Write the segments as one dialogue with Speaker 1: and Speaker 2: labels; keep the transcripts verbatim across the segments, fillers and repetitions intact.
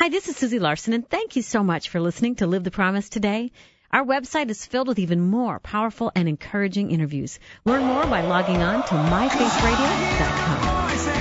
Speaker 1: Hi, this is Susie Larson, and thank you so much for listening to Live the Promise today. Our website is filled with even more powerful and encouraging interviews. Learn more by logging on to my faith radio dot com.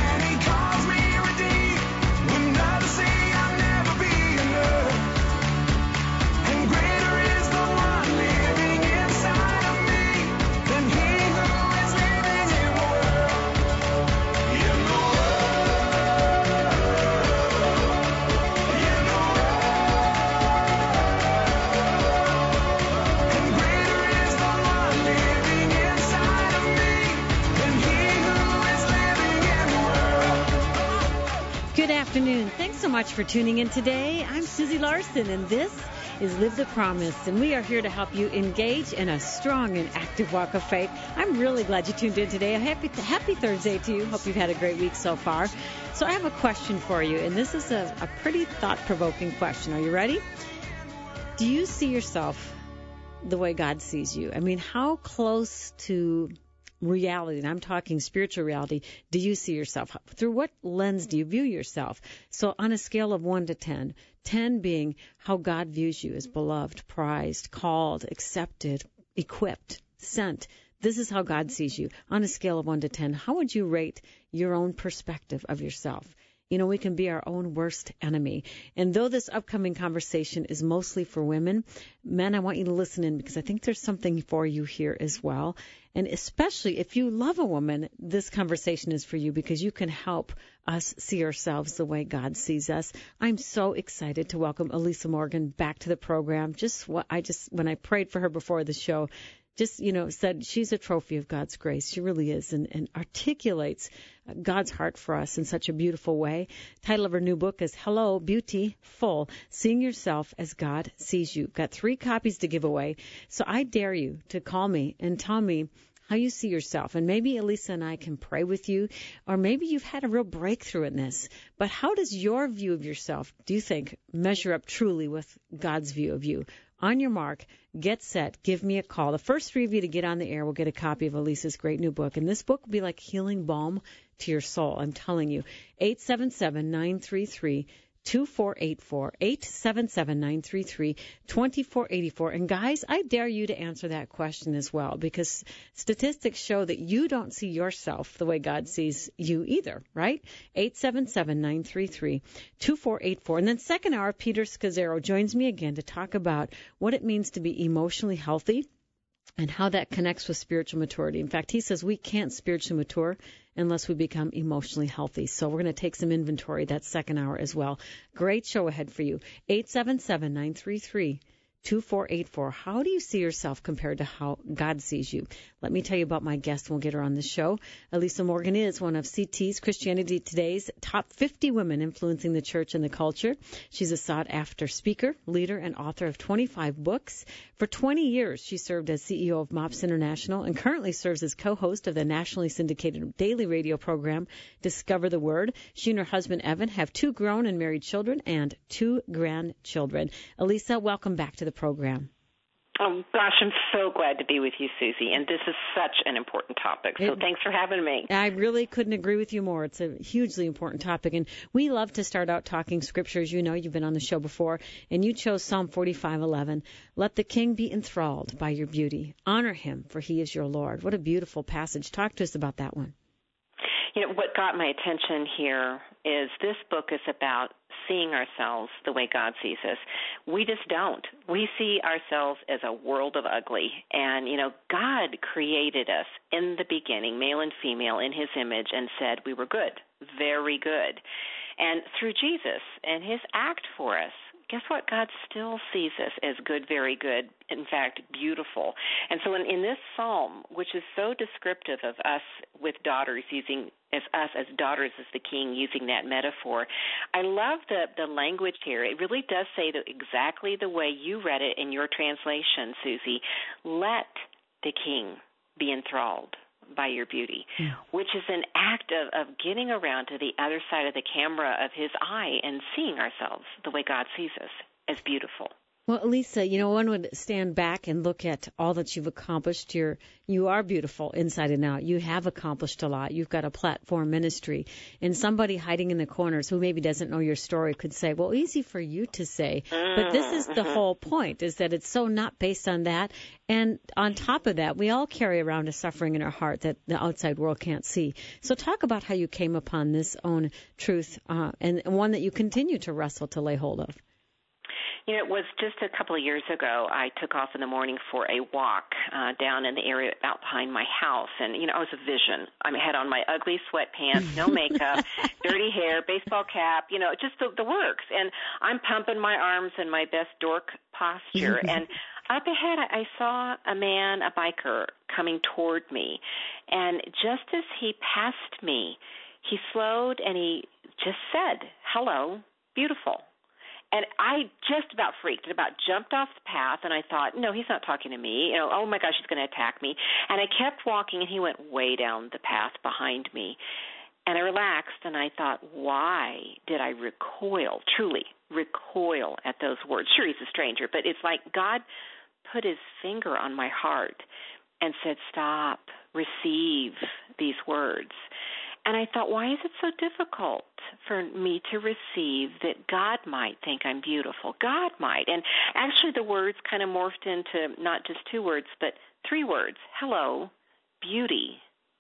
Speaker 1: Good afternoon. Thanks so much for tuning in today. I'm Susie Larson, and this is Live the Promise, and we are here to help you engage in a strong and active walk of faith. I'm really glad you tuned in today. A happy, happy Thursday to you. Hope you've had a great week so far. So I have a question for you, and this is a, a pretty thought-provoking question. Are you ready? Do you see yourself the way God sees you? I mean, how close to reality, and I'm talking spiritual reality, do you see yourself? Through what lens do you view yourself? So on a scale of one to ten, ten being how God views you as beloved, prized, called, accepted, equipped, sent. This is how God sees you. On a scale of one to ten, how would you rate your own perspective of yourself? You know, we can be our own worst enemy. And though this upcoming conversation is mostly for women, men, I want you to listen in because I think there's something for you here as well. And especially if you love a woman, this conversation is for you because you can help us see ourselves the way God sees us. I'm so excited to welcome Elisa Morgan back to the program. Just what I just when I prayed for her before the show, just, you know, said she's a trophy of God's grace. She really is, and, and articulates God's heart for us in such a beautiful way. Title of her new book is Hello, Beautiful, Seeing Yourself as God Sees You. Got three copies to give away. So I dare you to call me and tell me how you see yourself. And maybe Elisa and I can pray with you, or maybe you've had a real breakthrough in this. But how does your view of yourself, do you think, measure up truly with God's view of you? On your mark, get set, give me a call. The first three of you to get on the air will get a copy of Elisa's great new book. And this book will be like healing balm to your soul. I'm telling you. eight seven seven, nine three three, two four eight four, eight seven seven, nine three three, two four eight four. And guys, I dare you to answer that question as well, because statistics show that you don't see yourself the way God sees you either, right? eight seven seven, nine three three, two four eight four. And then second hour, Peter Scazzaro joins me again to talk about what it means to be emotionally healthy and how that connects with spiritual maturity. In fact, he says we can't spiritually mature unless we become emotionally healthy. So we're going to take some inventory that second hour as well. Great show ahead for you. eight seven seven, nine three three, two four eight four. How do you see yourself compared to how God sees you? Let me tell you about my guest, and we'll get her on the show. Elisa Morgan is one of C T's, Christianity Today's top fifty women influencing the church and the culture. She's a sought-after speaker, leader, and author of twenty-five books. For twenty years, she served as C E O of MOPS International and currently serves as co-host of the nationally syndicated daily radio program, Discover the Word. She and her husband, Evan, have two grown and married children and two grandchildren. Elisa, welcome back to the program.
Speaker 2: Oh, gosh, I'm so glad to be with you, Susie, and this is such an important topic, so
Speaker 1: it,
Speaker 2: thanks for having me.
Speaker 1: I really couldn't agree with you more. It's a hugely important topic, and we love to start out talking scriptures. You know, you've been on the show before, and you chose Psalm forty-five eleven. Let the king be enthralled by your beauty. Honor him, for he is your Lord. What a beautiful passage. Talk to us about that one.
Speaker 2: You know, what got my attention here is this book is about seeing ourselves the way God sees us. We just don't. We see ourselves as a world of ugly. And, you know, God created us in the beginning, male and female, in his image, and said we were good, very good. And through Jesus and his act for us, guess what? God still sees us as good, very good, in fact, beautiful. And so in, in this psalm, which is so descriptive of us with daughters using as us as daughters as the king, using that metaphor, I love the, the language here. It really does say that exactly the way you read it in your translation, Susie. Let the king be enthralled by your beauty, yeah. which is an act of, of getting around to the other side of the camera of his eye and seeing ourselves the way God sees us, as beautiful.
Speaker 1: Well, Lisa, you know, one would stand back and look at all that you've accomplished. You're, you are beautiful inside and out. You have accomplished a lot. You've got a platform ministry. And somebody hiding in the corners who maybe doesn't know your story could say, well, easy for you to say. But this is the whole point, is that it's so not based on that. And on top of that, we all carry around a suffering in our heart that the outside world can't see. So talk about how you came upon this own truth uh, and one that you continue to wrestle to lay hold of.
Speaker 2: You know, it was just a couple of years ago, I took off in the morning for a walk uh, down in the area out behind my house. And, you know, I was a vision. I had on my ugly sweatpants, no makeup, dirty hair, baseball cap, you know, just the, the works. And I'm pumping my arms in my best dork posture. And up ahead, I saw a man, a biker, coming toward me. And just as he passed me, he slowed and he just said, hello, beautiful. And I just about freaked and about jumped off the path, and I thought, no, he's not talking to me. You know, oh, my gosh, he's going to attack me. And I kept walking, and he went way down the path behind me. And I relaxed, and I thought, why did I recoil, truly recoil at those words? Sure, he's a stranger, but it's like God put his finger on my heart and said, stop, receive these words. And I thought, why is it so difficult for me to receive that God might think I'm beautiful? God might. And actually the words kind of morphed into not just two words, but three words. Hello, beauty,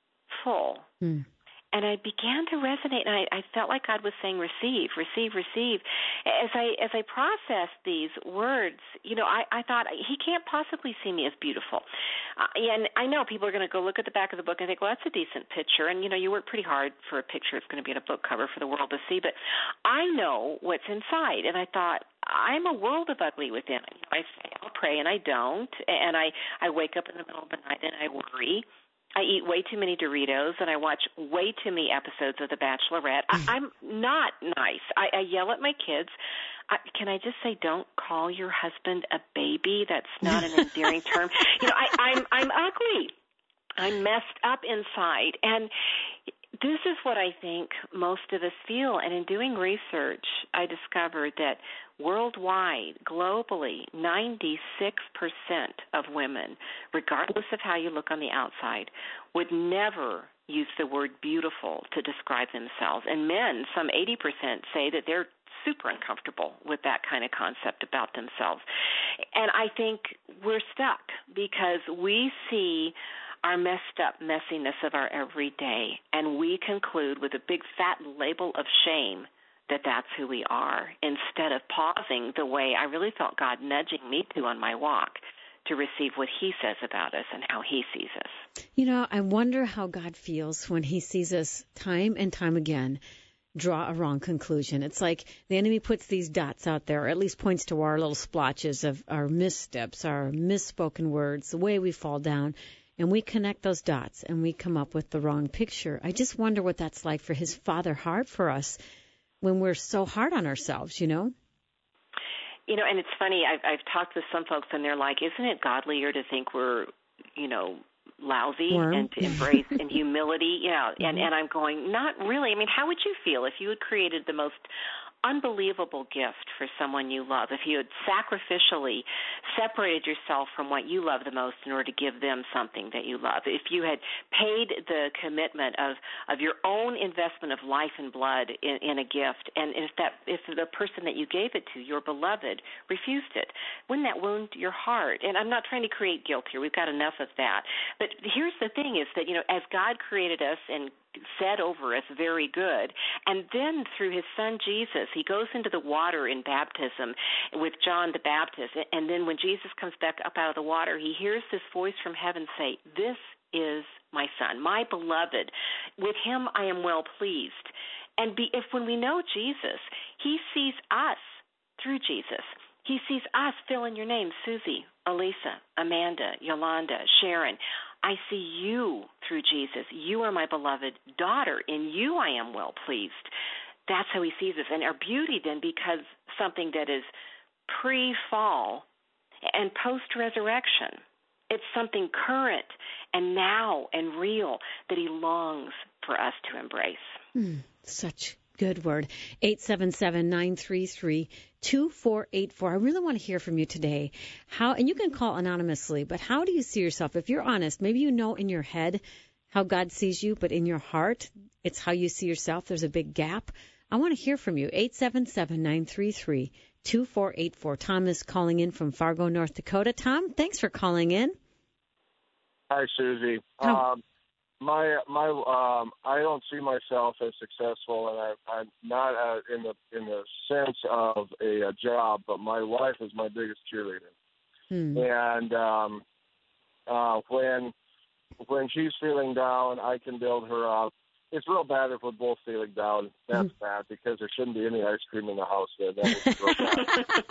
Speaker 2: full. Mm. And I began to resonate, and I, I felt like God was saying, receive, receive, receive. As I as I processed these words, you know, I, I thought, he can't possibly see me as beautiful. Uh, and I know people are going to go look at the back of the book and think, well, that's a decent picture. And, you know, you work pretty hard for a picture that's going to be on a book cover for the world to see. But I know what's inside. And I thought, I'm a world of ugly within. I say, I'll pray, and I don't. And I, I wake up in the middle of the night, and I worry. I eat way too many Doritos, and I watch way too many episodes of The Bachelorette. I, I'm not nice. I, I yell at my kids. I, can I just say, don't call your husband a baby? That's not an endearing term. You know, I, I'm I'm ugly. I'm messed up inside, and this is what I think most of us feel. And in doing research, I discovered that worldwide, globally, ninety-six percent of women, regardless of how you look on the outside, would never use the word beautiful to describe themselves. And men, some eighty percent, say that they're super uncomfortable with that kind of concept about themselves. And I think we're stuck because we see our messed up messiness of our everyday, and we conclude with a big fat label of shame that that's who we are, instead of pausing the way I really felt God nudging me to on my walk to receive what he says about us and how he sees us.
Speaker 1: You know, I wonder how God feels when he sees us time and time again draw a wrong conclusion. It's like the enemy puts these dots out there, or at least points to our little splotches of our missteps, our misspoken words, the way we fall down, and we connect those dots and we come up with the wrong picture. I just wonder what that's like for his Father heart for us when we're so hard on ourselves, you know?
Speaker 2: You know, and it's funny, I've, I've talked with some folks, and they're like, isn't it godlier to think we're, you know, lousy
Speaker 1: Worm.
Speaker 2: and to embrace in humility? Yeah,
Speaker 1: mm-hmm.
Speaker 2: and, and I'm going, not really. I mean, how would you feel if you had created the most unbelievable gift for someone you love, if you had sacrificially separated yourself from what you love the most in order to give them something that you love, if you had paid the commitment of, of your own investment of life and blood in, in a gift, and if that if the person that you gave it to, your beloved, refused it, wouldn't that wound your heart? And I'm not trying to create guilt here. We've got enough of that. But here's the thing is that, you know, as God created us and said over us, very good. And then through his son Jesus, he goes into the water in baptism with John the Baptist. And then when Jesus comes back up out of the water, he hears this voice from heaven say, this is my son, my beloved. With him I am well pleased. And be, if when we know Jesus, he sees us through Jesus. He sees us, fill in your name, Susie, Elisa, Amanda, Yolanda, Sharon. I see you through Jesus. You are my beloved daughter. In you I am well pleased. That's how he sees us. And our beauty then becomes something that is pre-fall and post-resurrection. It's something current and now and real that he longs for us to embrace.
Speaker 1: Mm, such good word. eight seven seven, nine three three, two four eight four. I really want to hear from you today. How, and you can call anonymously, but how do you see yourself? If you're honest, maybe you know in your head how God sees you, but in your heart, it's how you see yourself. There's a big gap. I want to hear from you. eight seven seven, nine three three, two four eight four. Tom is calling in from Fargo, North Dakota. Tom, thanks for calling in.
Speaker 3: Hi, Susie.
Speaker 1: Oh.
Speaker 3: Um, my my um, I don't see myself as successful, and I, I'm not uh, in the in the sense of a, a job. But my wife is my biggest cheerleader,
Speaker 1: Hmm.
Speaker 3: and um, uh, when when she's feeling down, I can build her up. It's real bad if we're both feeling down. That's
Speaker 1: Mm-hmm.
Speaker 3: bad because there shouldn't be any ice cream in the house. There, that would be real bad.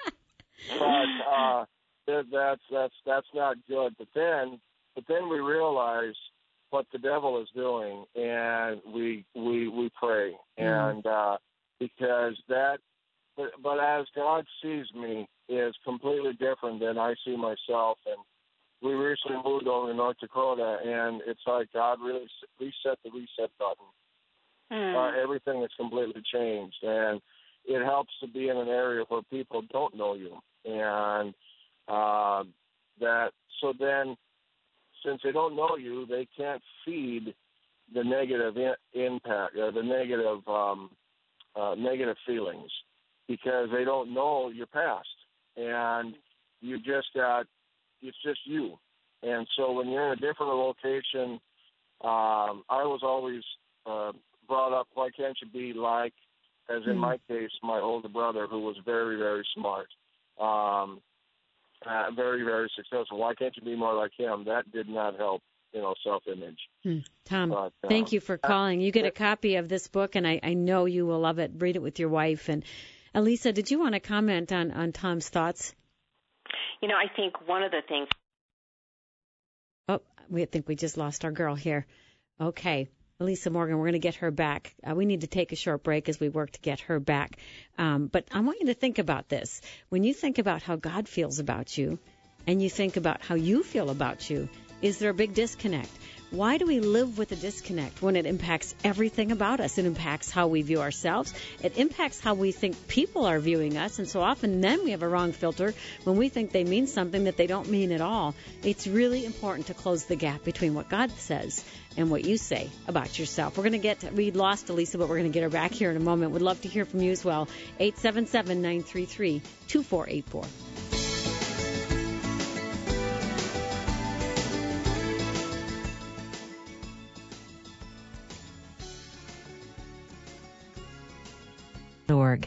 Speaker 3: but uh, that, that's that's that's not good. But then, but then we realize what the devil is doing, and we we we pray,
Speaker 1: Mm.
Speaker 3: and uh, because that. But, but as God sees me is completely different than I see myself, and we recently moved over to North Dakota, and it's like God really reset the reset button.
Speaker 2: Mm.
Speaker 3: Uh, everything has completely changed, and it helps to be in an area where people don't know you, and uh, that so then, since they don't know you, they can't feed the negative in, impact, or the negative um, uh, negative feelings, because they don't know your past, and you just got it's just you. And so when you're in a different location, um, I was always uh, brought up, why can't you be like, as in
Speaker 1: Mm.
Speaker 3: my case, my older brother, who was very, very smart, um, uh, very, very successful. Why can't you be more like him? That did not help, you know, self-image.
Speaker 1: Hmm. Tom,
Speaker 3: But, uh,
Speaker 1: thank you for calling. You get a copy of this book, and I, I know you will love it. Read it with your wife. And Elisa, did you want to comment on, on Tom's thoughts?
Speaker 2: You know, I think one of the things.
Speaker 1: Oh, we think we just lost our girl here. Okay. Elisa Morgan, we're going to get her back. Uh, we need to take a short break as we work to get her back. Um, but I want you to think about this. When you think about how God feels about you and you think about how you feel about you, is there a big disconnect? Why do we live with a disconnect when it impacts everything about us? It impacts how we view ourselves. It impacts how we think people are viewing us. And so often then we have a wrong filter when we think they mean something that they don't mean at all. It's really important to close the gap between what God says and what you say about yourself. We're going to get, we lost Elisa, but we're going to get her back here in a moment. We'd love to hear from you as well. eight seven seven, nine three three, two four eight four. Org.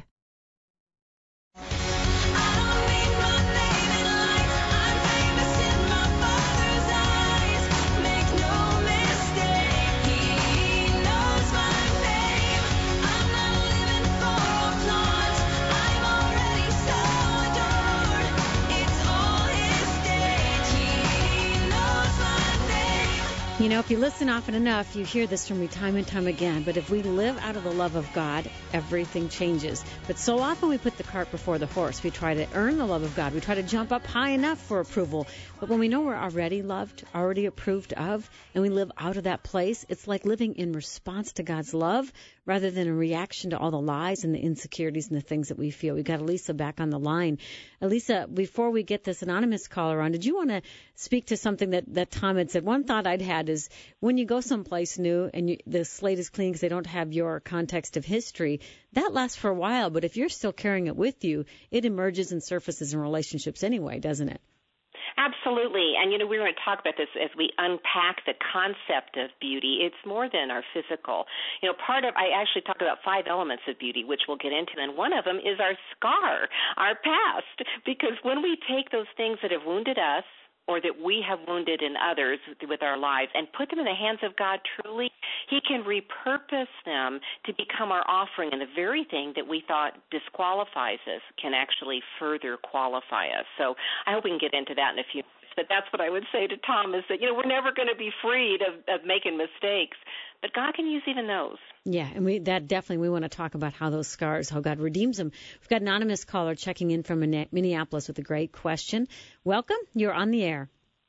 Speaker 1: You know, if you listen often enough, you hear this from me time and time again. But if we live out of the love of God, everything changes. But so often we put the cart before the horse. We try to earn the love of God. We try to jump up high enough for approval. But when we know we're already loved, already approved of, and we live out of that place, it's like living in response to God's love rather than a reaction to all the lies and the insecurities and the things that we feel. We've got Elisa back on the line. Elisa, before we get this anonymous caller on, did you want to speak to something that, that Tom had said? One thought I'd had is when you go someplace new and you, the slate is clean because they don't have your context of history, that lasts for a while. But if you're still carrying it with you, it emerges and surfaces in relationships anyway, doesn't it?
Speaker 2: Absolutely. And, you know, we were going to talk about this as we unpack the concept of beauty. It's more than our physical. You know, part of, I actually talk about five elements of beauty, which we'll get into, and one of them is our scar, our past. Because when we take those things that have wounded us, or that we have wounded in others with our lives, and put them in the hands of God truly, He can repurpose them to become our offering, and the very thing that we thought disqualifies us can actually further qualify us. So I hope we can get into that in a few minutes. But that's what I would say to Tom is that, you know, we're never going to be freed of, of making mistakes, but God can use even those. Yeah,
Speaker 1: and we that definitely, we want to talk about how those scars, how God redeems them. We've got an anonymous caller checking in from Minneapolis with a great question. Welcome. You're on the air.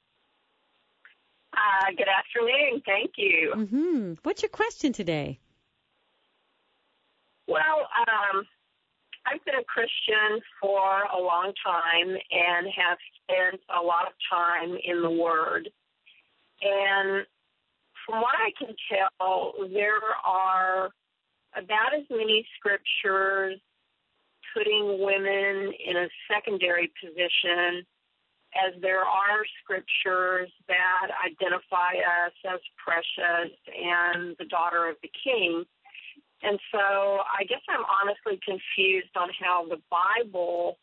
Speaker 4: Uh, good afternoon. Thank you.
Speaker 1: Mm-hmm. What's your question today?
Speaker 4: Well, um, I've been a Christian for a long time and have spent a lot of time in the Word. And from what I can tell, there are about as many scriptures putting women in a secondary position as there are scriptures that identify us as precious and the daughter of the King. And so I guess I'm honestly confused on how the Bible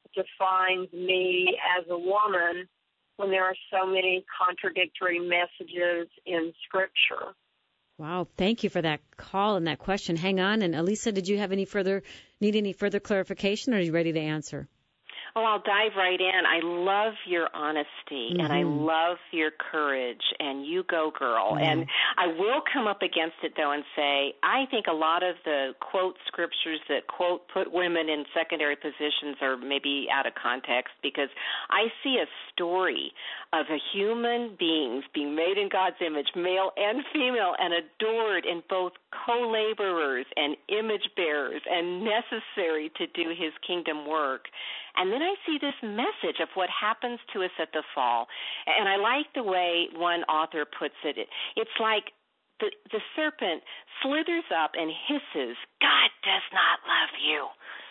Speaker 4: defines me as a woman when there are so many contradictory messages in Scripture.
Speaker 1: Wow, thank you for that call and that question. Hang on, and Elisa, did you have any further need any further clarification, or are you ready to answer?
Speaker 2: Oh, I'll dive right in. I love your honesty, mm-hmm. and I love your courage, and you go, girl. Mm-hmm. And I will come up against it, though, and say I think a lot of the, quote, scriptures that, quote, put women in secondary positions are maybe out of context, because I see a story of a human beings being made in God's image, male and female, and adored in both co-laborers and image bearers and necessary to do his kingdom work. And then I see this message of what happens to us at the fall. And I like the way one author puts it. It's like the, the serpent slithers up and hisses, God does not love you.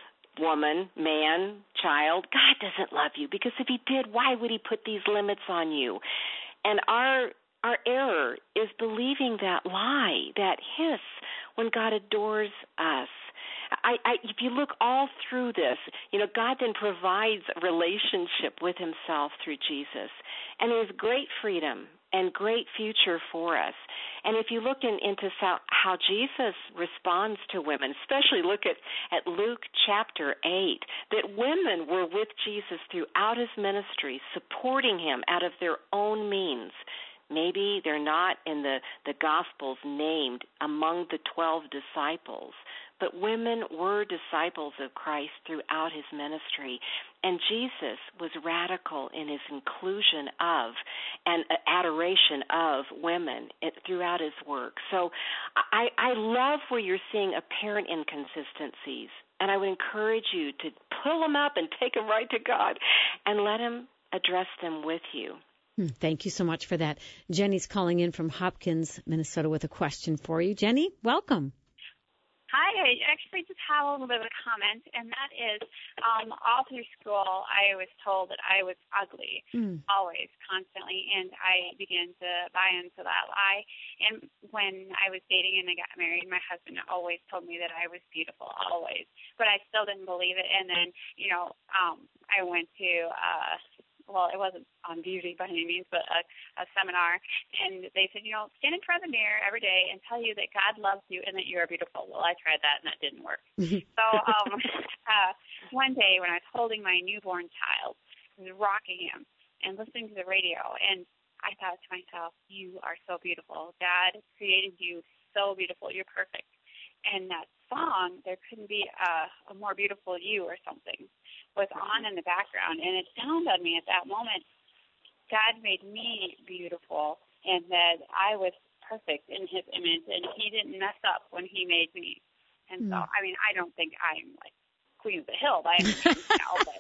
Speaker 2: Woman, man, child, God doesn't love you, because if he did, why would he put these limits on you? And our our error is believing that lie, that hiss, when God adores us. I, I, if you look all through this, you know, God then provides a relationship with himself through Jesus. And there's great freedom and great future for us. And if you look in, into how, how Jesus responds to women, especially look at, at Luke chapter eight, that women were with Jesus throughout his ministry, supporting him out of their own means. Maybe they're not in the, the Gospels named among the twelve disciples, but women were disciples of Christ throughout his ministry. And Jesus was radical in his inclusion of and adoration of women throughout his work. So I, I love where you're seeing apparent inconsistencies, and I would encourage you to pull them up and take them right to God and let him address them with you.
Speaker 1: Thank you so much for that. Jenny's calling in from Hopkins, Minnesota, with a question for you. Jenny, welcome.
Speaker 5: Hi, I actually just have a little bit of a comment, and that is um, all through school I was told that I was ugly, mm. always, constantly, and I began to buy into that lie. And when I was dating and I got married, my husband always told me that I was beautiful, always, but I still didn't believe it. And then, you know, um, I went to uh, well, it wasn't on beauty by any means, but a, a seminar, and they said, you know, stand in front of the mirror every day and tell you that God loves you and that you are beautiful. Well, I tried that, and that didn't work. so um, uh, one day when I was holding my newborn child, I was rocking him and listening to the radio, and I thought to myself, you are so beautiful. God created you so beautiful. You're perfect. And that song, There Couldn't Be a, a More Beautiful You or something, was on in the background, and it dawned on me at that moment, God made me beautiful, and that I was perfect in his image, and he didn't mess up when he made me. And mm. so, I mean, I don't think I'm like queen of the hill by any means now, but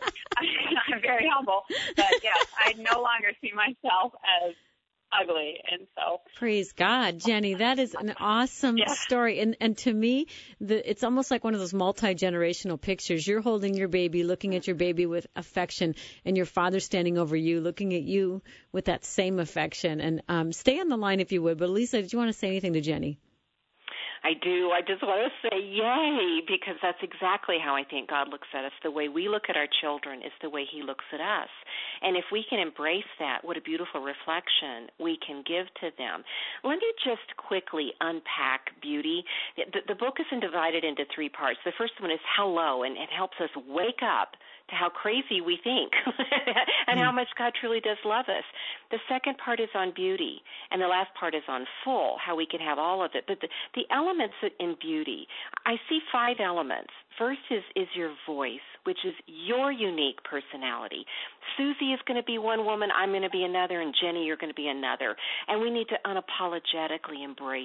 Speaker 5: I'm very humble. But yes, I no longer see myself as ugly, and so
Speaker 1: praise God, Jenny. That is an awesome yeah. story, and and to me, the it's almost like one of those multi-generational pictures. You're holding your baby, looking at your baby with affection, and your father standing over you, looking at you with that same affection. And um, stay on the line if you would. But Lisa, did you want to say anything to Jenny?
Speaker 2: I do. I just want to say yay, because that's exactly how I think God looks at us. The way we look at our children is the way he looks at us. And if we can embrace that, what a beautiful reflection we can give to them. Let me just quickly unpack beauty. The, the book is divided into three parts. The first one is hello, and it helps us wake up to how crazy we think and mm. how much God truly does love us. The second part is on beauty, and the last part is on full, how we can have all of it. But the, the elements in beauty, I see five elements. First is, is your voice, which is your unique personality. Susie is going to be one woman, I'm going to be another, and Jenny, you're going to be another. And we need to unapologetically embrace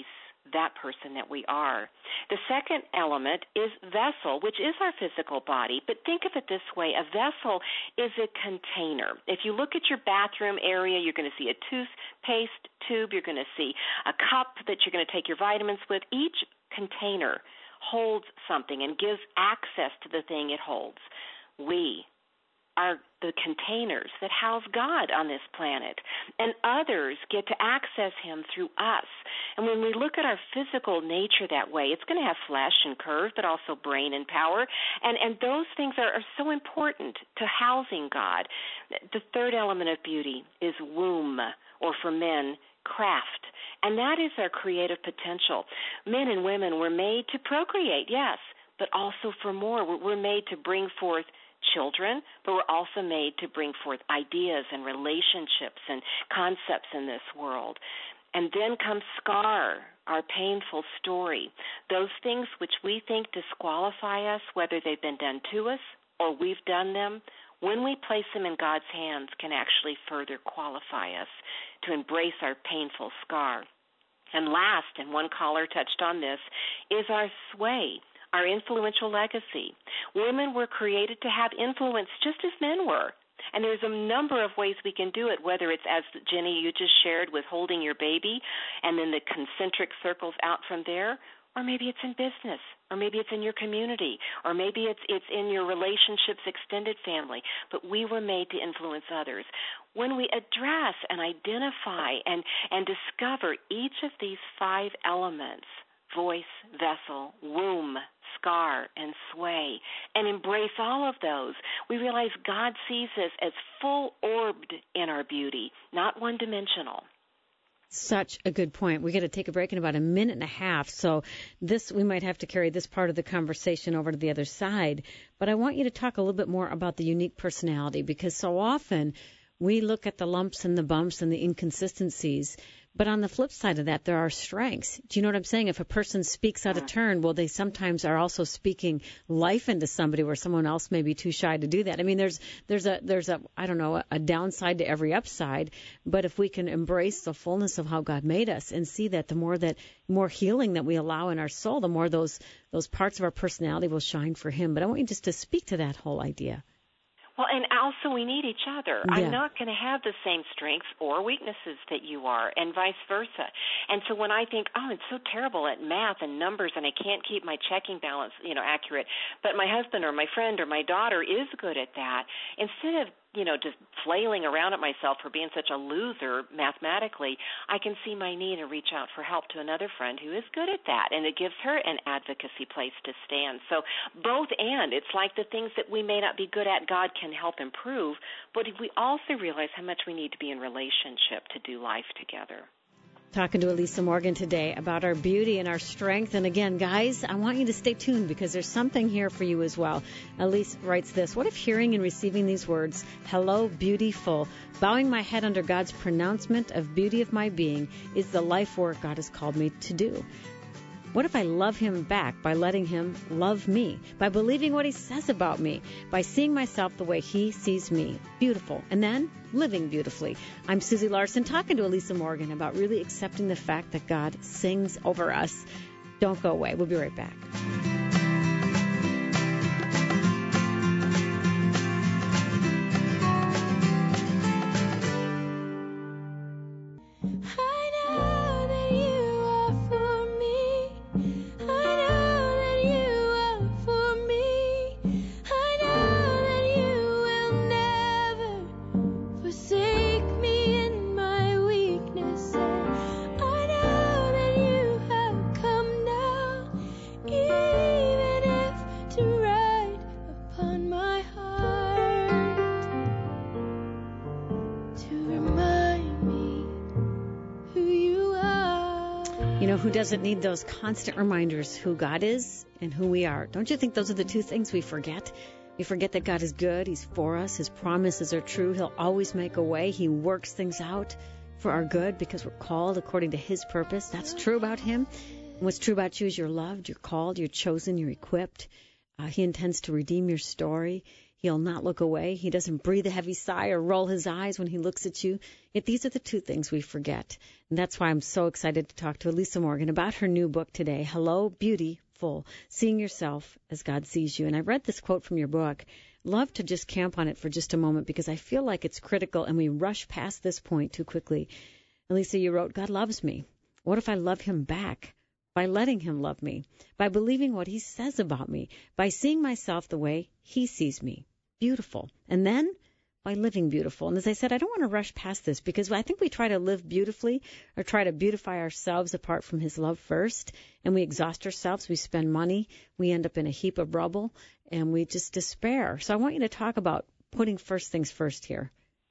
Speaker 2: that person that we are. The second element is vessel, which is our physical body. But think of it this way. A vessel is a container. If you look at your bathroom area, you're going to see a toothpaste tube. You're going to see a cup that you're going to take your vitamins with. Each container holds something and gives access to the thing it holds. We are the containers that house God on this planet, and others get to access him through us. And when we look at our physical nature that way, it's going to have flesh and curve, but also brain and power, and, and those things are, are so important to housing God. The third element of beauty is womb, or for men, craft, and that is our creative potential. Men and women were made to procreate, yes, but also for more. We're made to bring forth children, but we're also made to bring forth ideas and relationships and concepts in this world. And then comes scar, our painful story, those things which we think disqualify us, whether they've been done to us or we've done them, when we place them in God's hands, can actually further qualify us to embrace our painful scar. And last, and one caller touched on this, is our sway, our influential legacy. Women were created to have influence just as men were. And there's a number of ways we can do it, whether it's, as Jenny, you just shared, with holding your baby and then the concentric circles out from there, or maybe it's in business, or maybe it's in your community, or maybe it's it's in your relationships, extended family. But we were made to influence others. When we address and identify and, and discover each of these five elements, voice, vessel, womb, scar, and sway, and embrace all of those, we realize God sees us as full-orbed in our beauty, not one-dimensional.
Speaker 1: Such a good point. We got to take a break in about a minute and a half, so this we might have to carry this part of the conversation over to the other side. But I want you to talk a little bit more about the unique personality, because so often we look at the lumps and the bumps and the inconsistencies, but on the flip side of that, there are strengths. Do you know what I'm saying? If a person speaks out of turn, well, they sometimes are also speaking life into somebody where someone else may be too shy to do that. I mean, there's there's a there's a I don't know a downside to every upside, but if we can embrace the fullness of how God made us and see that, the more that more healing that we allow in our soul, the more those those parts of our personality will shine for Him. But I want you just to speak to that whole idea.
Speaker 2: Well, and also we need each other.
Speaker 1: Yeah.
Speaker 2: I'm not going to have the same strengths or weaknesses that you are, and vice versa. And so when I think, oh, I'm so terrible at math and numbers, and I can't keep my checking balance, you know, accurate, but my husband or my friend or my daughter is good at that, instead of, you know, just flailing around at myself for being such a loser mathematically, I can see my need and reach out for help to another friend who is good at that, and it gives her an advocacy place to stand. So both and, it's like the things that we may not be good at, God can help improve, but we also realize how much we need to be in relationship to do life together.
Speaker 1: Talking to Elisa Morgan today about our beauty and our strength. And again, guys, I want you to stay tuned because there's something here for you as well. Elise writes this: what if hearing and receiving these words, hello, beautiful, bowing my head under God's pronouncement of beauty of my being, is the life work God has called me to do? What if I love Him back by letting Him love me, by believing what He says about me, by seeing myself the way He sees me, beautiful, and then living beautifully? I'm Susie Larson, talking to Elisa Morgan about really accepting the fact that God sings over us. Don't go away. We'll be right back. Who doesn't need those constant reminders who God is and who we are? Don't you think those are the two things we forget? We forget that God is good. He's for us. His promises are true. He'll always make a way. He works things out for our good because we're called according to His purpose. That's true about Him. And what's true about you is you're loved, you're called, you're chosen, you're equipped. Uh, he intends to redeem your story. He'll not look away. He doesn't breathe a heavy sigh or roll his eyes when he looks at you. Yet these are the two things we forget. And that's why I'm so excited to talk to Elisa Morgan about her new book today, Hello, Beautiful, Seeing Yourself as God Sees You. And I read this quote from your book. Love to just camp on it for just a moment because I feel like it's critical and we rush past this point too quickly. Elisa, you wrote, God loves me. What if I love him back? By letting him love me, by believing what he says about me, by seeing myself the way he sees me. Beautiful. And then by living beautiful. And as I said, I don't want to rush past this because I think we try to live beautifully or try to beautify ourselves apart from his love first, and we exhaust ourselves, we spend money, we end up in a heap of rubble, and we just despair. So I want you to talk about putting first things first here.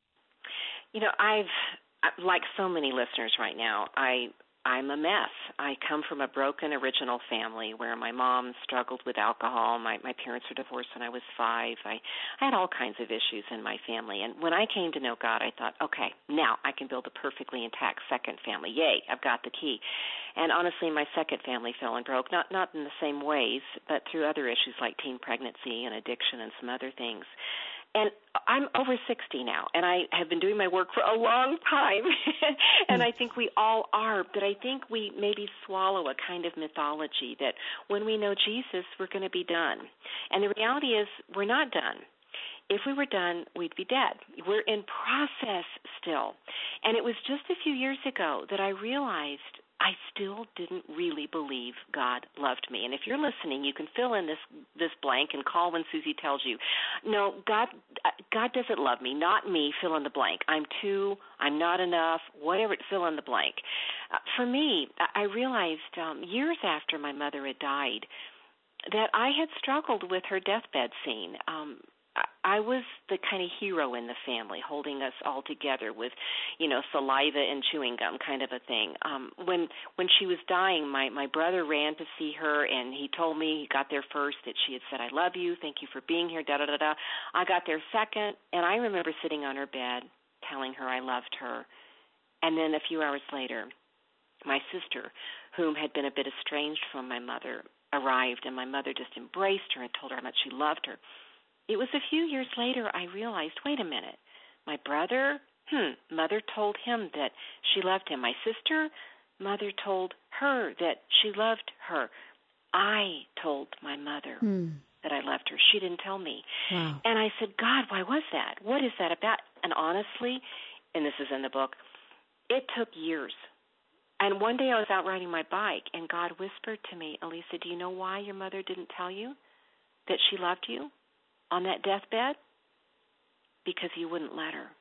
Speaker 2: You know, I've, like so many listeners right now, I I'm a mess. I come from a broken original family where my mom struggled with alcohol. My my parents were divorced when I was five. I, I had all kinds of issues in my family. And when I came to know God, I thought, okay, now I can build a perfectly intact second family. Yay, I've got the key. And honestly, my second family fell and broke, not, not in the same ways, but through other issues like teen pregnancy and addiction and some other things. And I'm over sixty now, and I have been doing my work for a long time, and I think we all are, but I think we maybe swallow a kind of mythology that when we know Jesus, we're going to be done. And the reality is we're not done. If we were done, we'd be dead. We're in process still. And it was just a few years ago that I realized I still didn't really believe God loved me. And if you're listening, you can fill in this this blank and call when Susie tells you, no, God God doesn't love me, not me, fill in the blank. I'm too, I'm not enough, whatever, fill in the blank. Uh, for me, I realized um, years after my mother had died that I had struggled with her deathbed scene. Um I was the kind of hero in the family, holding us all together with, you know, saliva and chewing gum kind of a thing. Um, when when she was dying, my, my brother ran to see her, and he told me, he got there first, that she had said, I love you, thank you for being here, da-da-da-da. I got there second, and I remember sitting on her bed telling her I loved her. And then a few hours later, my sister, whom had been a bit estranged from my mother, arrived, and my mother just embraced her and told her how much she loved her. It was a few years later I realized, wait a minute, my brother, hmm, mother told him that she loved him. My sister, mother told her that she loved her. I told my mother hmm. that I loved her. She didn't tell me.
Speaker 1: Wow.
Speaker 2: And I said, God, why was that? What is that about? And honestly, and this is in the book, it took years. And one day I was out riding my bike, and God whispered to me, Elisa, do you know why your mother didn't tell you that she loved you on that deathbed? Because you wouldn't let her.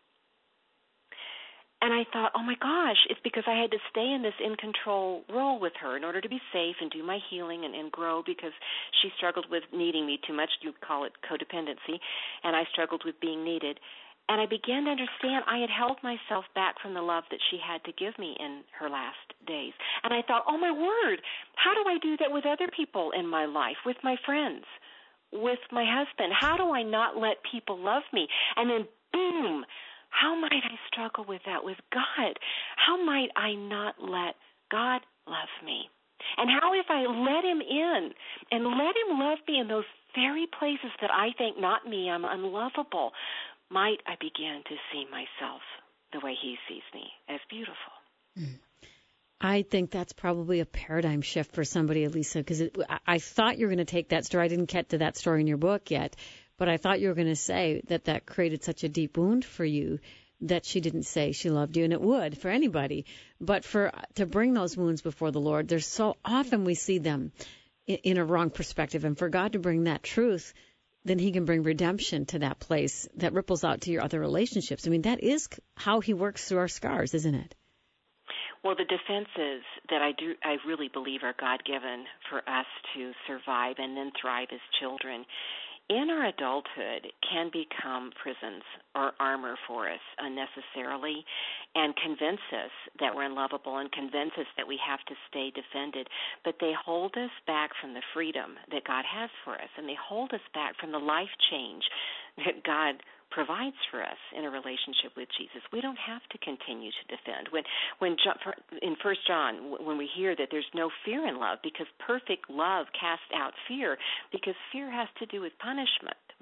Speaker 2: And I thought, oh my gosh, it's because I had to stay in this in-control role with her in order to be safe and do my healing and, and grow, because she struggled with needing me too much. You call it codependency. And I struggled with being needed. And I began to understand I had held myself back from the love that she had to give me in her last days. And I thought, oh my word, how do I do that with other people in my life, with my friends, with my husband? How do I not let people love me? And then, boom, how might I struggle with that with God? How might I not let God love me? And how if I let him in and let him love me in those very places that I think, not me, I'm unlovable, might I begin to see myself the way he sees me, as beautiful?
Speaker 1: Mm. I think that's probably a paradigm shift for somebody, Elisa, because I thought you were going to take that story. I didn't get to that story in your book yet, but I thought you were going to say that that created such a deep wound for you that she didn't say she loved you, and it would for anybody. But for to bring those wounds before the Lord, there's so often we see them in, in a wrong perspective, and for God to bring that truth, then he can bring redemption to that place that ripples out to your other relationships. I mean, that is how he works through our scars, isn't it?
Speaker 2: Well, the defenses that I do, I really believe are God-given for us to survive and then thrive as children in our adulthood can become prisons or armor for us unnecessarily and convince us that we're unlovable and convince us that we have to stay defended. But they hold us back from the freedom that God has for us, and they hold us back from the life change that God provides for us in a relationship with Jesus. We don't have to continue to defend. When, when John, in First John, when we hear that there's no fear in love, because perfect love casts out fear, because fear has to do with punishment,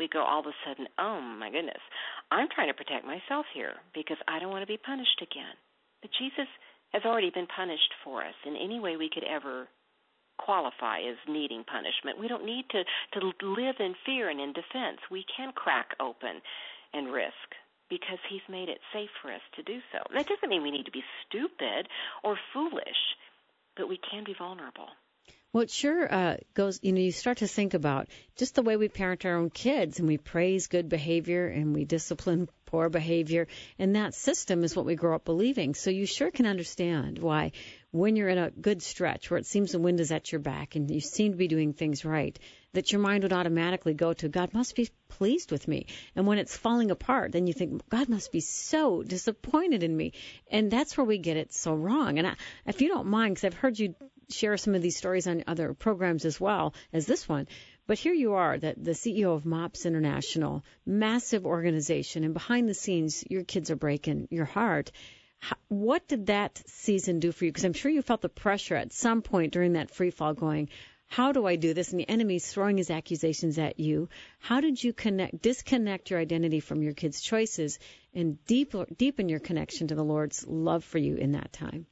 Speaker 2: we go all of a sudden, oh, my goodness, I'm trying to protect myself here because I don't want to be punished again. But Jesus has already been punished for us in any way we could ever qualify as needing punishment. We don't need to, to live in fear and in defense. We can crack open and risk because he's made it safe for us to do so. That doesn't mean we need to be stupid or foolish, but we can be vulnerable.
Speaker 1: Well, it sure uh, goes, you know, you start to think about just the way we parent our own kids, and we praise good behavior and we discipline poor behavior, and that system is what we grow up believing. So you sure can understand why when you're in a good stretch where it seems the wind is at your back and you seem to be doing things right, that your mind would automatically go to, God must be pleased with me. And when it's falling apart, then you think, God must be so disappointed in me. And that's where we get it so wrong. And I, if you don't mind, because I've heard you share some of these stories on other programs as well as this one, but here you are, that the C E O of MOPS International, massive organization, and behind the scenes, your kids are breaking your heart. How, what did that season do for you? Because I'm sure you felt the pressure at some point during that free fall going, how do I do this? And the enemy's throwing his accusations at you. How did you connect, disconnect your identity from your kids' choices and deep, deepen your connection to the Lord's love for you in that time?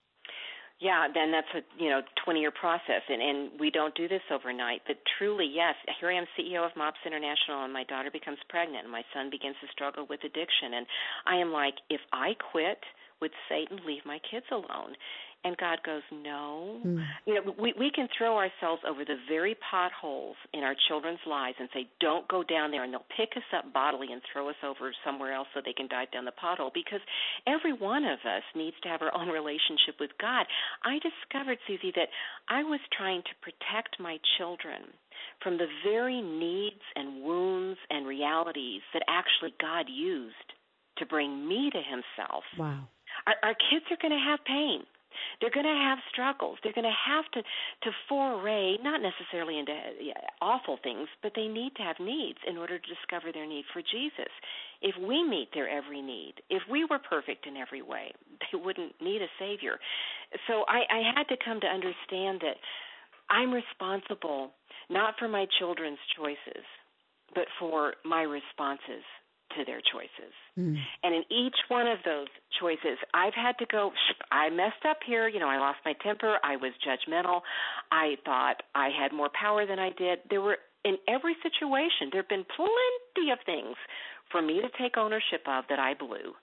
Speaker 2: Yeah, then that's a you know twenty-year process, and, and we don't do this overnight. But truly, yes, here I am, C E O of MOPS International, and my daughter becomes pregnant, and my son begins to struggle with addiction, and I am like, if I quit, would Satan leave my kids alone? And God goes, no. Mm. You know, we, we can throw ourselves over the very potholes in our children's lives and say, don't go down there, and they'll pick us up bodily and throw us over somewhere else so they can dive down the pothole, because every one of us needs to have our own relationship with God. I discovered, Susie, that I was trying to protect my children from the very needs and wounds and realities that actually God used to bring me to himself.
Speaker 1: Wow.
Speaker 2: Our, our kids are going to have pain. They're going to have struggles. They're going to have to, to foray, not necessarily into awful things, but they need to have needs in order to discover their need for Jesus. If we meet their every need, if we were perfect in every way, they wouldn't need a Savior. So I, I had to come to understand that I'm responsible not for my children's choices, but for my responses to their choices. Mm. And in each one of those choices, I've had to go, I messed up here. You know, I lost my temper. I was judgmental. I thought I had more power than I did. There were, in every situation, there have been plenty of things for me to take ownership of that I blew.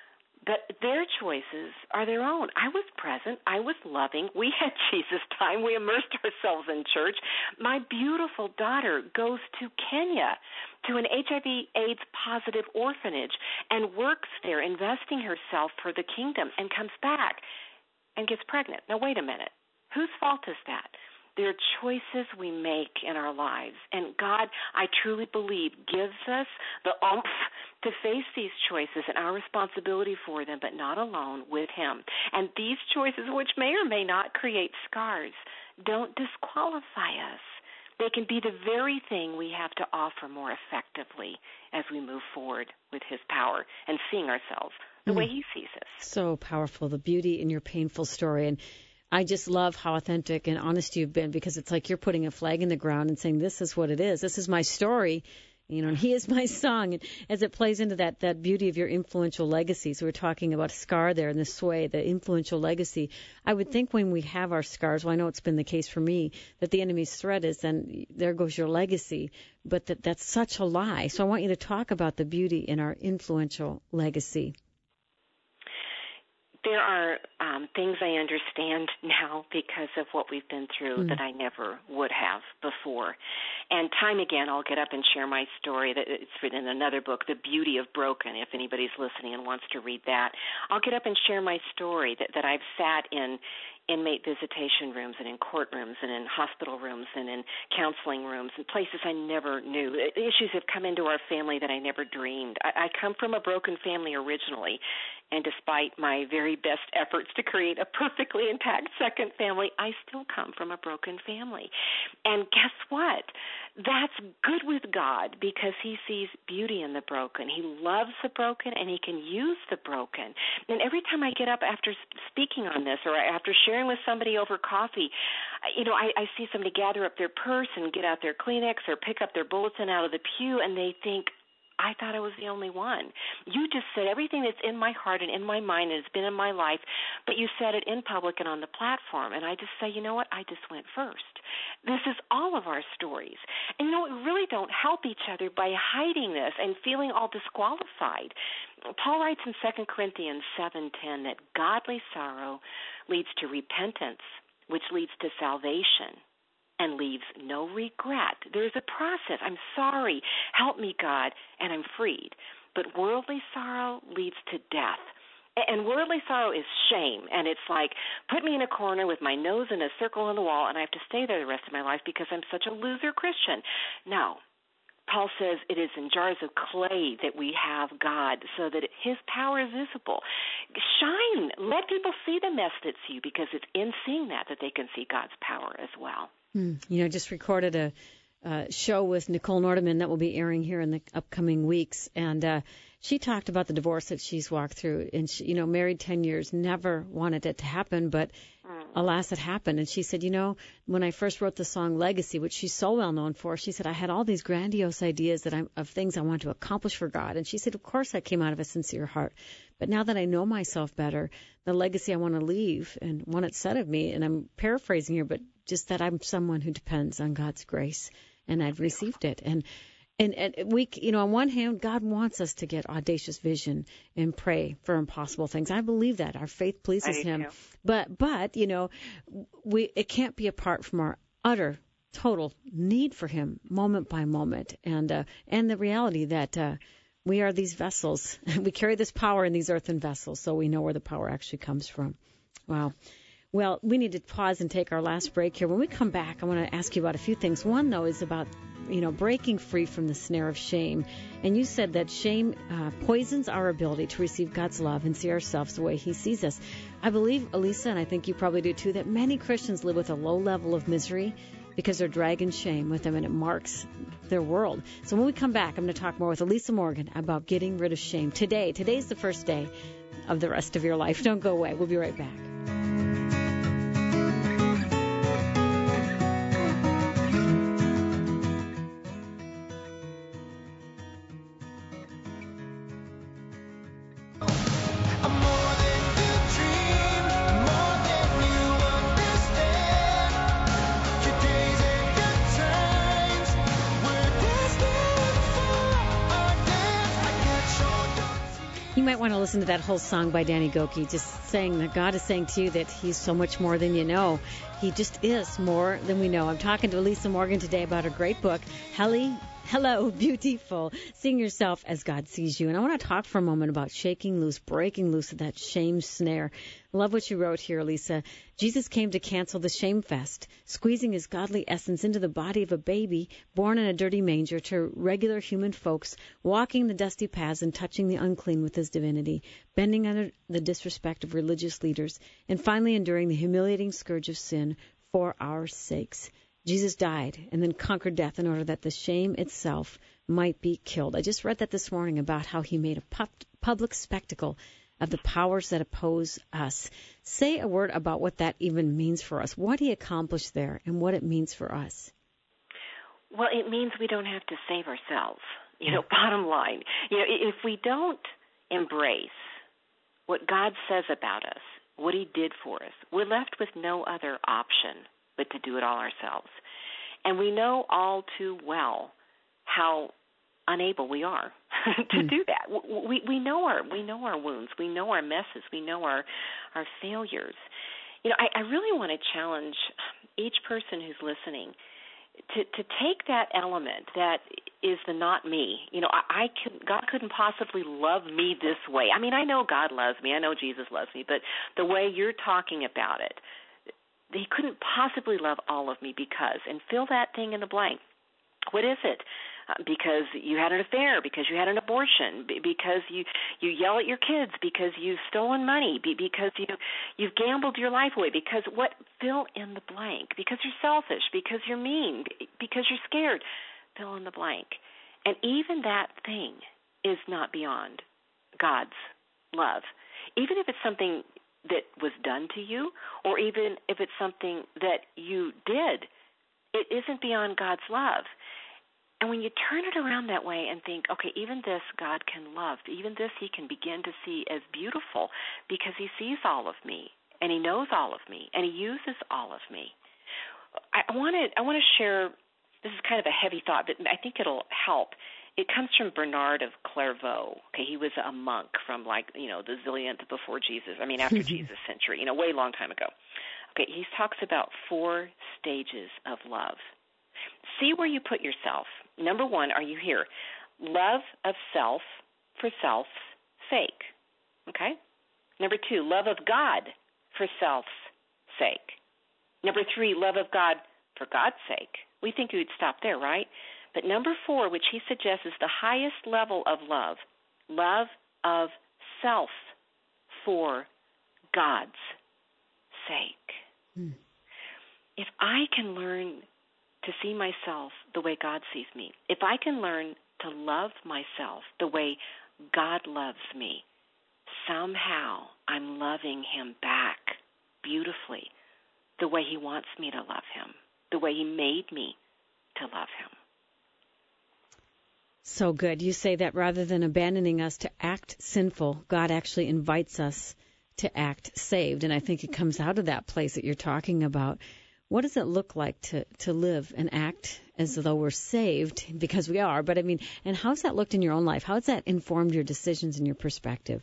Speaker 2: But their choices are their own. I was present. I was loving. We had Jesus time. We immersed ourselves in church. My beautiful daughter goes to Kenya to an H I V AIDS positive orphanage and works there, investing herself for the kingdom, and comes back and gets pregnant. Now, wait a minute. Whose fault is that? There are choices we make in our lives, and God, I truly believe, gives us the oomph to face these choices and our responsibility for them, but not alone, with him. And these choices, which may or may not create scars, don't disqualify us. They can be the very thing we have to offer more effectively as we move forward with his power and seeing ourselves the mm. way he sees us.
Speaker 1: So powerful, the beauty in your painful story. And I just love how authentic and honest you've been, because it's like you're putting a flag in the ground and saying, this is what it is. This is my story, you know, and he is my song. And as it plays into that, that beauty of your influential legacy. So we're talking about scar there in this way, the influential legacy. I would think when we have our scars, well, I know it's been the case for me, that the enemy's threat is then there goes your legacy. But that that's such a lie. So I want you to talk about the beauty in our influential legacy.
Speaker 2: There are um, things I understand now because of what we've been through mm. that I never would have before. And time again, I'll get up and share my story. That it's written in another book, The Beauty of Broken, if anybody's listening and wants to read that. I'll get up and share my story that, that I've sat in inmate visitation rooms and in courtrooms and in hospital rooms and in counseling rooms and places I never knew. Issues have come into our family that I never dreamed. I, I come from a broken family originally, and despite my very best efforts to create a perfectly intact second family, I still come from a broken family. And guess what? That's good with God, because he sees beauty in the broken. He loves the broken, and he can use the broken. And every time I get up after speaking on this or after sharing sharing with somebody over coffee. You know, I, I see somebody gather up their purse and get out their Kleenex or pick up their bulletin out of the pew, and they think, I thought I was the only one. You just said everything that's in my heart and in my mind and has been in my life, but you said it in public and on the platform. And I just say, you know what? I just went first. This is all of our stories. And, you know, we really don't help each other by hiding this and feeling all disqualified. Paul writes in Second Corinthians seven ten that godly sorrow leads to repentance, which leads to salvation, and leaves no regret. There's a process. I'm sorry. Help me, God, and I'm freed. But worldly sorrow leads to death. And worldly sorrow is shame. And it's like, put me in a corner with my nose in a circle on the wall, and I have to stay there the rest of my life because I'm such a loser Christian. No. Paul says it is in jars of clay that we have God so that his power is visible. Shine. Let people see the mess that's you, because it's in seeing that that they can see God's power as well.
Speaker 1: Hmm. You know, just recorded a uh, show with Nicole Nordeman that will be airing here in the upcoming weeks. And uh, she talked about the divorce that she's walked through. And, she, you know, married ten years, never wanted it to happen, but alas, it happened. And she said, you know, when I first wrote the song Legacy, which she's so well known for, she said, I had all these grandiose ideas that I'm, of things I wanted to accomplish for God. And she said, of course, I came out of a sincere heart. But now that I know myself better, the legacy I want to leave and want it said of me, and I'm paraphrasing here, but just that I'm someone who depends on God's grace, and I've received it. And And, and we, you know, on one hand, God wants us to get audacious vision and pray for impossible things. I believe that our faith pleases Him.
Speaker 2: Too.
Speaker 1: But, but you know, we it can't be apart from our utter, total need for Him, moment by moment, and uh, and the reality that uh, we are these vessels. We carry this power in these earthen vessels, so we know where the power actually comes from. Wow. Well, we need to pause and take our last break here. When we come back, I want to ask you about a few things. One, though, is about, you know, breaking free from the snare of shame. And you said that shame uh, poisons our ability to receive God's love and see ourselves the way He sees us. I believe, Elisa, and I think you probably do too, that many Christians live with a low level of misery because they're dragging shame with them, and it marks their world. So when we come back, I'm going to talk more with Elisa Morgan about getting rid of shame. Today, today's the first day of the rest of your life. Don't go away. We'll be right back. You might want to listen to that whole song by Danny Gokey, just saying that God is saying to you that He's so much more than you know. He just is more than we know. I'm talking to Elisa Morgan today about her great book, Helly, Hello, Beautiful, Seeing Yourself as God Sees You. And I want to talk for a moment about shaking loose, breaking loose of that shame snare. I love what you wrote here, Lisa. Jesus came to cancel the shame fest, squeezing His godly essence into the body of a baby born in a dirty manger to regular human folks, walking the dusty paths and touching the unclean with His divinity, bending under the disrespect of religious leaders, and finally enduring the humiliating scourge of sin for our sakes. Jesus died and then conquered death in order that the shame itself might be killed. I just read that this morning about how He made a pu- public spectacle of the powers that oppose us. Say a word about what that even means for us, what He accomplished there, and what it means for us.
Speaker 2: Well, it means we don't have to save ourselves. You know, bottom line, you know, if we don't embrace what God says about us, what He did for us, we're left with no other option but to do it all ourselves. And we know all too well how unable we are to mm. do that. We we know our we know our wounds, we know our messes, we know our our failures. You know, I, I really want to challenge each person who's listening to to take that element that is the not me. You know, I, I can, God couldn't possibly love me this way. I mean, I know God loves me, I know Jesus loves me, but the way you're talking about it, He couldn't possibly love all of me because, and fill that thing in the blank. What is it? Uh, because you had an affair, because you had an abortion, b- because you, you yell at your kids, because you've stolen money, b- because you, you've gambled your life away, because what? Fill in the blank. Because you're selfish, because you're mean, b- because you're scared. Fill in the blank. And even that thing is not beyond God's love. Even if it's something that was done to you, or even if it's something that you did, it isn't beyond God's love. And when you turn it around that way and think, okay, even this God can love, even this he can begin to see as beautiful because he sees all of me and he knows all of me and he uses all of me. I want to I want to share, this is kind of a heavy thought, but I think it'll help. It comes from Bernard of Clairvaux. Okay, he was a monk from like, you know, the zillionth before Jesus, I mean after Jesus century, you know, way long time ago. Okay, he talks about four stages of love. See where you put yourself. Number one, are you here? Love of self for self's sake. Okay? Number two, love of God for self's sake. Number three, love of God for God's sake. We think we would stop there, right? But number four, which he suggests is the highest level of love, love of self for God's sake. Mm. If I can learn to see myself the way God sees me, if I can learn to love myself the way God loves me, somehow I'm loving him back beautifully, the way he wants me to love him, the way he made me to love him.
Speaker 1: So good. You say that rather than abandoning us to act sinful, God actually invites us to act saved. And I think it comes out of that place that you're talking about. What does it look like to, to live and act as though we're saved? Because we are. But, I mean, and how's that looked in your own life? How has that informed your decisions and your perspective?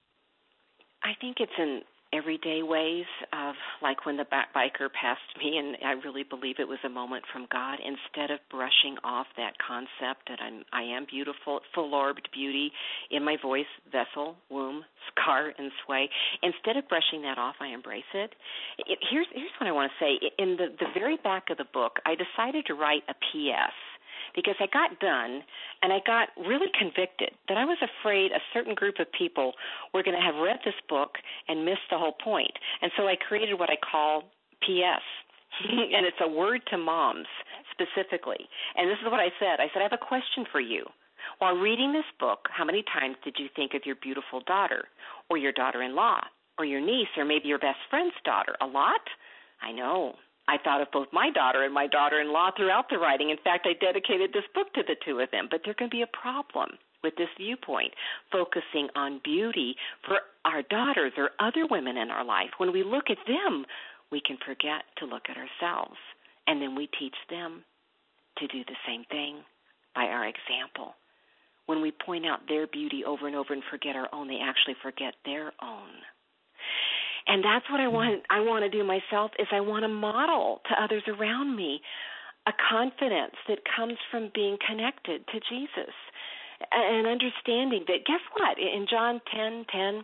Speaker 2: I think it's in everyday ways of, like when the biker passed me, and I really believe it was a moment from God. Instead of brushing off that concept that I'm, I am beautiful, full-orbed beauty in my voice, vessel, womb, scar, and sway, instead of brushing that off, I embrace it. it here's, here's what I want to say. In the, the very back of the book, I decided to write a P S because I got done and I got really convicted that I was afraid a certain group of people were going to have read this book and missed the whole point. And so I created what I call P S, and it's a word to moms specifically. And this is what I said. I said, I have a question for you. While reading this book, how many times did you think of your beautiful daughter or your daughter-in-law or your niece or maybe your best friend's daughter? A lot? I know. I thought of both my daughter and my daughter-in-law throughout the writing. In fact, I dedicated this book to the two of them. But there can be a problem with this viewpoint, focusing on beauty for our daughters or other women in our life. When we look at them, we can forget to look at ourselves. And then we teach them to do the same thing by our example. When we point out their beauty over and over and forget our own, they actually forget their own. And that's what I want I want to do myself, is I want to model to others around me a confidence that comes from being connected to Jesus, and understanding that, guess what? In John ten ten,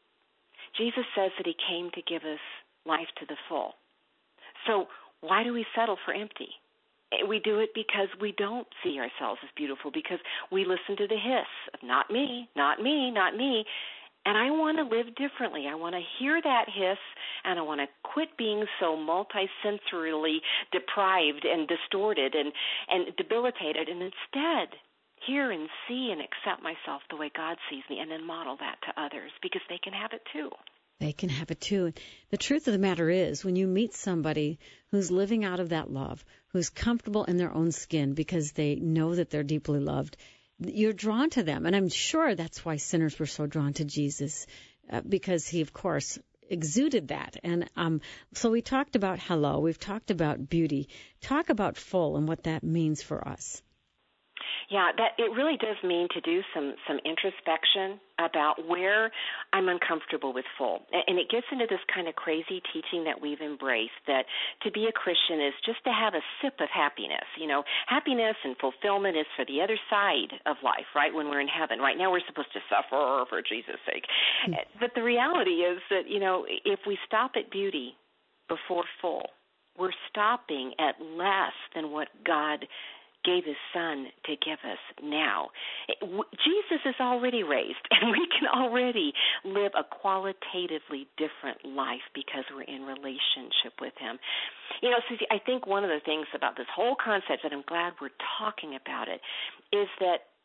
Speaker 2: Jesus says that he came to give us life to the full. So why do we settle for empty? We do it because we don't see ourselves as beautiful, because we listen to the hiss of not me, not me, not me. And I want to live differently. I want to hear that hiss, and I want to quit being so multisensorily deprived and distorted and, and debilitated, and instead hear and see and accept myself the way God sees me, and then model that to others, because they can have it too.
Speaker 1: They can have it too. The truth of the matter is, when you meet somebody who's living out of that love, who's comfortable in their own skin because they know that they're deeply loved, you're drawn to them. And I'm sure that's why sinners were so drawn to Jesus, uh, because he, of course, exuded that. And um, so we talked about hello. We've talked about beauty. Talk about full and what that means for us.
Speaker 2: Yeah, that it really does mean to do some, some introspection about where I'm uncomfortable with full. And it gets into this kind of crazy teaching that we've embraced, that to be a Christian is just to have a sip of happiness. You know, happiness and fulfillment is for the other side of life, right, when we're in heaven. Right now we're supposed to suffer for Jesus' sake. Mm-hmm. But the reality is that, you know, if we stop at beauty before full, we're stopping at less than what God gave his son to give us now. It, w- Jesus is already raised, and we can already live a qualitatively different life because we're in relationship with him. You know, Susie, I think one of the things about this whole concept, and I'm glad we're talking about it, is that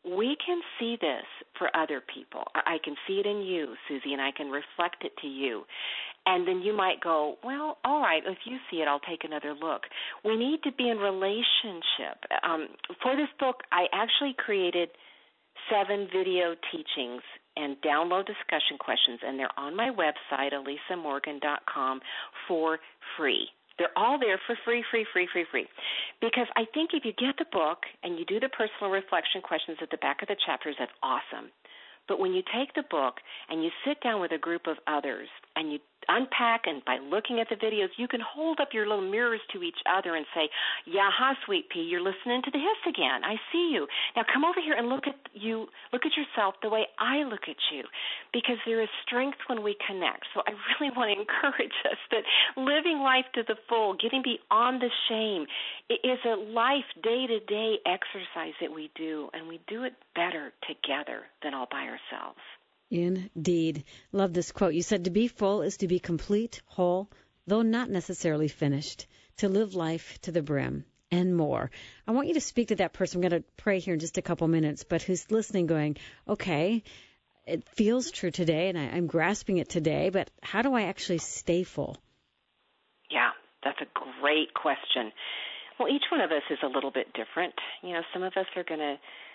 Speaker 2: we can see this for other people. I can see it in you, Susie, and I can reflect it to you. And then you might go, well, all right, if you see it, I'll take another look. We need to be in relationship. Um, for this book, I actually created seven video teachings and download discussion questions, and they're on my website, elisa morgan dot com, for free. They're all there for free, free, free, free, free. Because I think if you get the book and you do the personal reflection questions at the back of the chapters, that's awesome. But when you take the book and you sit down with a group of others and you unpack, and by looking at the videos, you can hold up your little mirrors to each other and say, "Yaha, sweet pea, you're listening to the hiss again. I see you. Now come over here and look at you, look at yourself the way I look at you," because there is strength when we connect. So I really want to encourage us that living life to the full, getting beyond the shame, it is a life day-to-day exercise that we do, and we do it better together than all by ourselves.
Speaker 1: Indeed. Love this quote. You said to be full is to be complete, whole, though not necessarily finished, to live life to the brim and more. I want you to speak to that person. I'm going to pray here in just a couple minutes, but who's listening going, okay, it feels true today and I, I'm grasping it today, but how do I actually stay full?
Speaker 2: Yeah, that's a great question. Well, each one of us is a little bit different. You know, some of us are going to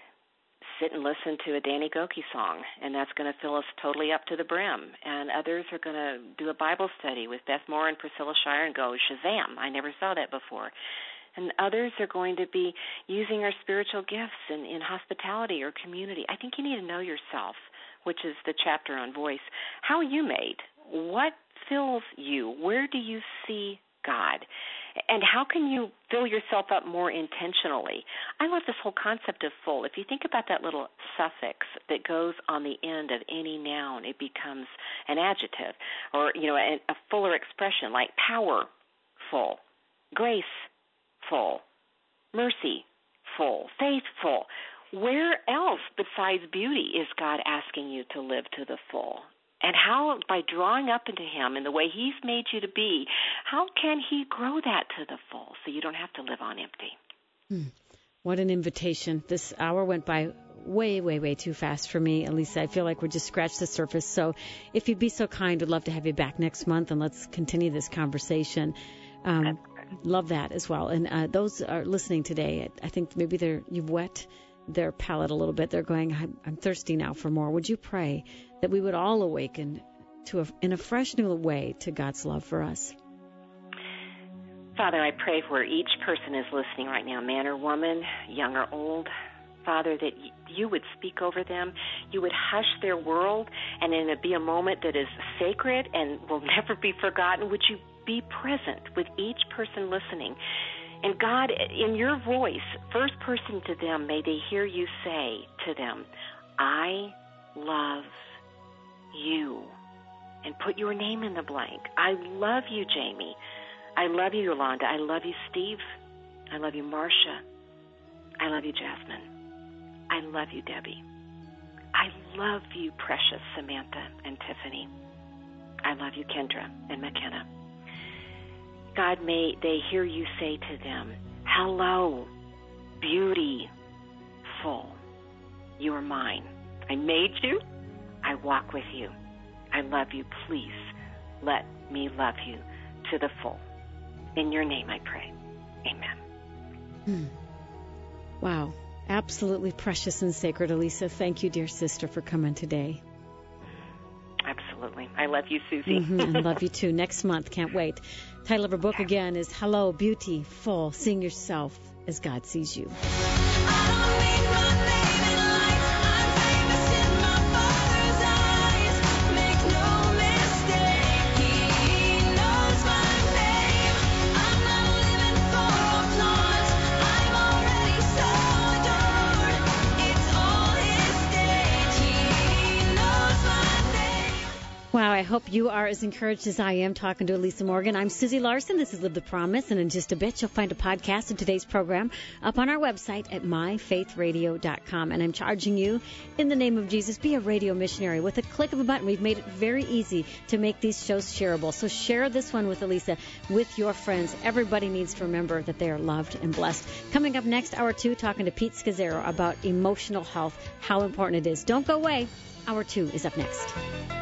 Speaker 2: sit and listen to a Danny Gokey song, and that's going to fill us totally up to the brim. And others are going to do a Bible study with Beth Moore and Priscilla Shire and go, Shazam, I never saw that before. And others are going to be using our spiritual gifts in, in hospitality or community. I think you need to know yourself, which is the chapter on voice. How are you made? What fills you? Where do you see God? And how can you fill yourself up more intentionally? I love this whole concept of full. If you think about that little suffix that goes on the end of any noun, it becomes an adjective, or, you know, a, a fuller expression like powerful, graceful, mercyful, faithful. Where else besides beauty is God asking you to live to the full? And how, by drawing up into him in the way he's made you to be, how can he grow that to the full so you don't have to live on empty?
Speaker 1: Hmm. What an invitation. This hour went by way, way, way too fast for me, Elisa. I feel like we just scratched the surface. So if you'd be so kind, I'd love to have you back next month, and let's continue this conversation. Um, love that as well. And uh, those are listening today, I think maybe they're you've wet their palate a little bit. They're going, I'm, I'm thirsty now for more. Would you pray that we would all awaken to a, in a fresh new way to God's love for us?
Speaker 2: Father, I pray for each person is listening right now, man or woman, young or old. Father, that you would speak over them, you would hush their world, and then it'd be a moment that is sacred and will never be forgotten. Would you be present with each person listening? And God, in your voice, first person to them, may they hear you say to them, I love you. And put your name in the blank. I love you, Jamie. I love you, Yolanda. I love you, Steve. I love you, Marcia. I love you, Jasmine. I love you, Debbie. I love you, precious Samantha and Tiffany. I love you, Kendra and McKenna. God, may they hear you say to them, hello, beautiful. You are mine. I made you. I walk with you. I love you. Please let me love you to the full. In your name I pray. Amen.
Speaker 1: Hmm. Wow. Absolutely precious and sacred, Elisa. Thank you, dear sister, for coming today.
Speaker 2: Absolutely. I love you, Susie.
Speaker 1: Mm-hmm, and love you too. Next month. Can't wait. Title of her book again is Hello, Beautiful. Seeing Yourself as God Sees You. Wow, I hope you are as encouraged as I am talking to Elisa Morgan. I'm Susie Larson. This is Live the Promise, and in just a bit, you'll find a podcast of today's program up on our website at my faith radio dot com. And I'm charging you, in the name of Jesus, be a radio missionary. With a click of a button, we've made it very easy to make these shows shareable. So share this one with Elisa, with your friends. Everybody needs to remember that they are loved and blessed. Coming up next, hour two, talking to Pete Scazzero about emotional health, how important it is. Don't go away. Hour two is up next.